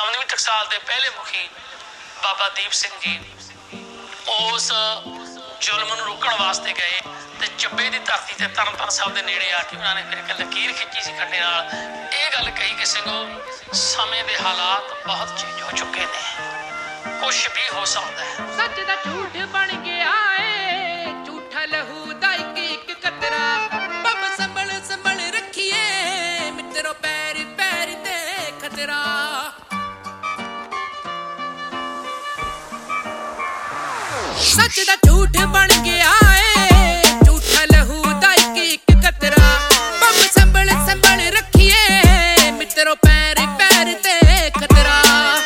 9ਵੀਂ ਟਕਸਾਲ ਦੇ ਪਹਿਲੇ ਮੁਖੀ ਬਾਬਾ ਦੀਪ ਸਿੰਘ ਜੀ ਉਸ ਜ਼ੁਲਮ ਨੂੰ ਰੋਕਣ ਵਾਸਤੇ ਗਏ ਤੇ ਚੱਬੇ ਦੀ ਧਰਤੀ ਤੇ ਤਰਨਤਾਰਨ ਸਾਹਿਬ ਦੇ ਨੇੜੇ ਆ ਕੇ ਉਹਨਾਂ ਨੇ ਫਿਰ ਇੱਕ ਲਕੀਰ ਖਿੱਚੀ ਸੀ ਖੱਡੇ ਨਾਲ। ਇਹ ਗੱਲ ਕਹੀ ਕਿ ਸਿੰਘੋ ਸਮੇਂ ਦੇ ਹਾਲਾਤ ਬਹੁਤ ਚੇਂਜ ਹੋ ਚੁੱਕੇ ਨੇ, ਕੁਛ ਵੀ ਹੋ ਸਕਦਾ ਹੈ। ਸੱਚ ਦਾ ਝੂਠ ਬਣ ਗਿਆ ਏ, ਝੂਠਾ ਲਹੂ ਦਾ ਇੱਕ ਕਤਰਾ, ਪੱਬ ਸੰਭਲ ਸੰਭਲ ਰੱਖੀਏ ਮਿੱਤਰੋ, ਪੈਰ ਪੈਰ ਤੇ ਖਤਰਾ। ਸੱਚ ਦਾ ਝੂਠ ਬਣ ਗਿਆ ਏ, ਝੂਠਾ ਲਹੂ ਦਾ ਇੱਕ ਕਤਰਾ, ਪੱਬ ਸੰਭਲ ਸੰਭਲ ਰੱਖੀਏ ਮਿੱਤਰੋ, ਪੈਰ ਪੈਰ ਤੇ ਖਤਰਾ।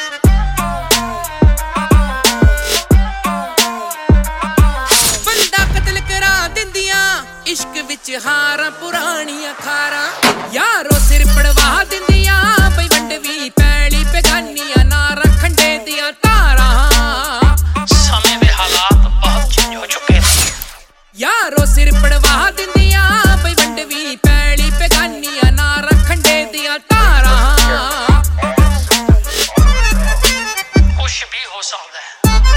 ਬੰਦਾ ਕਤਲ ਕਰਾ ਦਿੰਦੀਆਂ ਇਸ਼ਕ ਵਿੱਚ ਹਾਰਾਂ ਪੁਰਾਣੀਆਂ ਖਾਰਾਂ, ਯਾਰੋ ਸਿਰ ਪੜਵਾ ਦਿੰਦੀਆਂ ਬਈ ਵੰਡਵੀ ਪੈਲੀ ਬੇਗਾਨੀਆਂ ਨਾ ਰੱਖੰਡੇ ਦੀਆਂ ਤਾਰਾਂ। ਸਮੇਂ ਦੇ ਹਾਲਾਤ ਬਹੁਤ ਚੇਂਜ ਹੋ ਚੁੱਕੇ ਨੇ, ਯਾਰੋ ਸਿਰ ਪੜਵਾ ਦਿੰਦੀਆਂ ਬਈ ਵੰਡਵੀ ਪੈਲੀ ਬੇਗਾਨੀਆਂ ਨਾ ਰੱਖੰਡੇ ਦੀਆਂ ਤਾਰਾਂ। ਕੁਛ ਵੀ ਹੋ ਸਕਦਾ ਹੈ।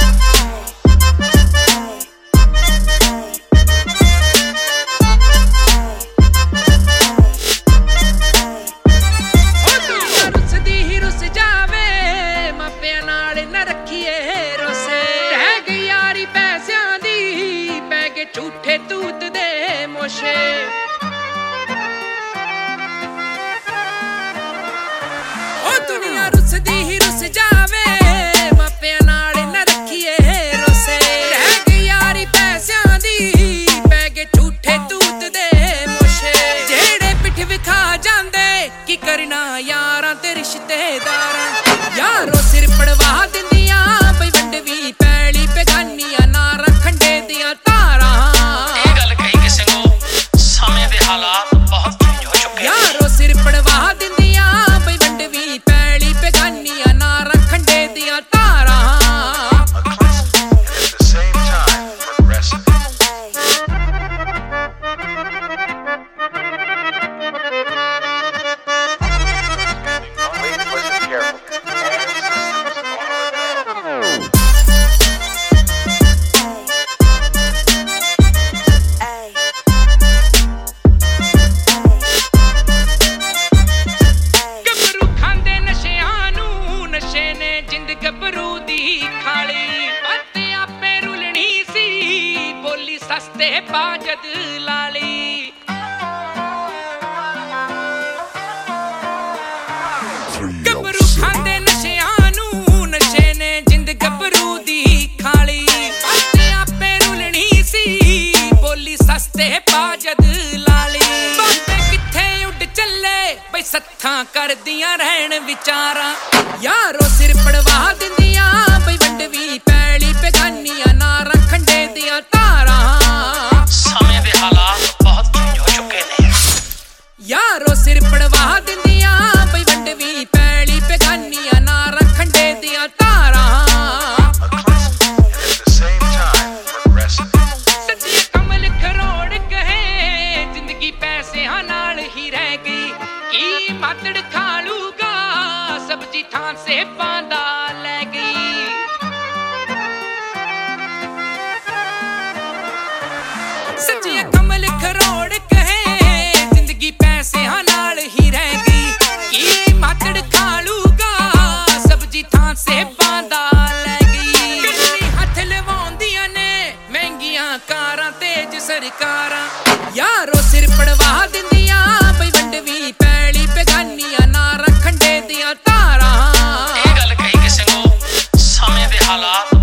ਝੂਠੇ ਤੂਤ ਦੇ ਮੋਸ਼ੇ ਉਹ ਦੁਨੀਆ ਰੁੱਸਦੀ ਹੀ ਰੁੱਸ ਜਾਵੇ, ਮਾਪਿਆਂ ਨਾਲ ਨਾ ਰੱਖੀਏ ਰੋਸੇ। ਰਹਿ ਗਈ ਯਾਰੀ ਪੈਸਿਆਂ ਦੀ, ਪੈ ਗਏ ਝੂਠੇ ਤੂਤ ਦੇ ਮੋਸ਼ੇ, ਜਿਹੜੇ ਪਿੱਠ ਵਿਖਾ ਜਾਂਦੇ ਕੀ ਕਰਨਾ ਯਾਰਾਂ ਤੇ ਰਿਸ਼ਤੇਦਾਰਾਂ। ਯਾਰੋ ਸਿਰ ਪੜਵਾ ਦਿੰਦੀਆਂ ਬਈ ਵੰਡਵੀ ਪੈਲੀ ਬੇਗਾਨੀਆਂ ਨਾ ਰੱਖੰਡੇ ਦੀਆਂ ਤਾਰਾਂ। ਹਾਲਾਤ ਬਹੁਤ ਚੇਂਜ ਹੋ ਚੁੱਕੇ ਨੇ, ਯਾਰੋ ਸਿਰ ਪੜਵਾ ਦਿੰਦੀਆਂ ਬਈ ਵੰਡਵੀ ਪੈਲੀ ਬੇਗਾਨੀਆਂ ਨਾ ਰੱਖੰਡੇ ਦੀਆਂ ਤਾਰਾਂ। ਗੱਭਰੂ ਦੀ ਖਾਲੀ ਅਤੇ ਆਪੇ ਰੁਲਣੀ ਸੀ, ਬੋਲੀ ਸਸਤੇ ਬਾਜਦ ਲਾਲੀ। ਗੱਭਰੂ ਖਾਂਦੇ ਨਸ਼ਿਆਂ ਨੂੰ, ਨਸ਼ੇ ਨੇ ਜਿੰਦ ਗੱਭਰੂ ਦੀ ਖਾਲੀ, ਅਤੇ ਆਪੇ ਰੁਲਣੀ ਸੀ, ਬੋਲੀ ਸਸਤੇ ਬਾਜਦ ਲਾਲੀ। ਬਾਬੇ ਕਿੱਥੇ ਉੱਡ ਚੱਲੇ ਬਈ ਸੱਥਾਂ ਕਰਦੀਆਂ ਰਹਿਣ ਵਿਚਾਰਾਂ, ਯਾਰੋ ਸਿਰ ਪੜਵਾ ਦਿੰਦੀਆਂ ਬਈ ਵੰਡਵੀ ਪੈਲੀ ਬੇਗਾਨੀਆਂ ਨਾ ਰੱਖੰਡੇ ਦੀਆਂ ਤਾਰਾਂ। ਸਮੇਂ ਦੇ ਹਾਲਾਤ ਬਹੁਤ ਚੇਂਜ ਹੋ ਚੁੱਕੇ ਨੇ, ਯਾਰੋ ਸਿਰ ਪੜਵਾ ਦਿੰਦੀਆਂ ਬਈ ਵੰਡਵੀ ਪੈਲੀ ਬੇਗਾਨੀਆਂ ਨਾ ਰੱਖੰਡੇ ਦੀਆਂ ਤਾਰਾਂ। ਸੱਚੀ ਕਮਲ ਖਰੋੜ ਕਹੇ ਜ਼ਿੰਦਗੀ ਪੈਸਿਆਂ ਨਾਲ ਹੀ ਰਹਿ ਗਈ, ਕੀ ਮਾਤੜ ਖਾ ਲੂਗਾ ਸਬਜੀ ਥਾਂ ਸੇਬਾਂ ਦਾ ਲੈ ਗਈ। ਸੱਚੀ ਕਮਲ ਖਰੋੜ ਕਹੇ ਜ਼ਿੰਦਗੀ ਪੈਸਿਆਂ ਨਾਲ ਹੀ ਰਹਿ ਗਈ, ਕੀ ਮਾਤੜ ਖਾ ਲੂਗਾ ਸਬਜੀ ਥਾਂ ਸੇਬਾਂ ਦਾ ਲੈ ਗਈ। ਕਿੰਨੀ ਹੱਥ ਲਵਾਉਂਦੀਆਂ ਨੇ ਮਹਿੰਗੀਆਂ ਕਾਰਾਂ ਤੇਜ ਸਰਕਾਰਾਂ, ਯਾਰੋ ਸਿਰ ਪੜਵਾ ਦਿੰਦੀਆਂ ਬਈ ਵੰਡਵੀ ਪੈਲੀ ਬੇਗਾਨੀਆਂ ਨਾ ਰੱਖੰਡੇ ਦੀਆਂ ਤਾਰਾਂ। ਇਹ ਗੱਲ ਕਹੀ ਕਿ ਸਿੰਘੋ ਸਮੇਂ ਦੇ ਹਾਲਾਤ